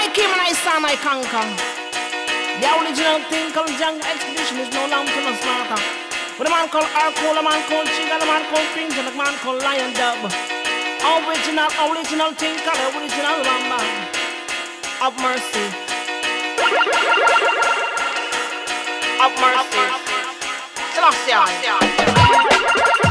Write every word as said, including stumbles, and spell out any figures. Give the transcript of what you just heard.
came and I saw my conquer. The original thing called Jungle Expedition is no longer to the smarter. With a man called Arcole, a man called Chiga, a man called Finch, and a man called Lion Dub. Original, original thing called original Ramba. Have mercy. Have mercy. Selassie.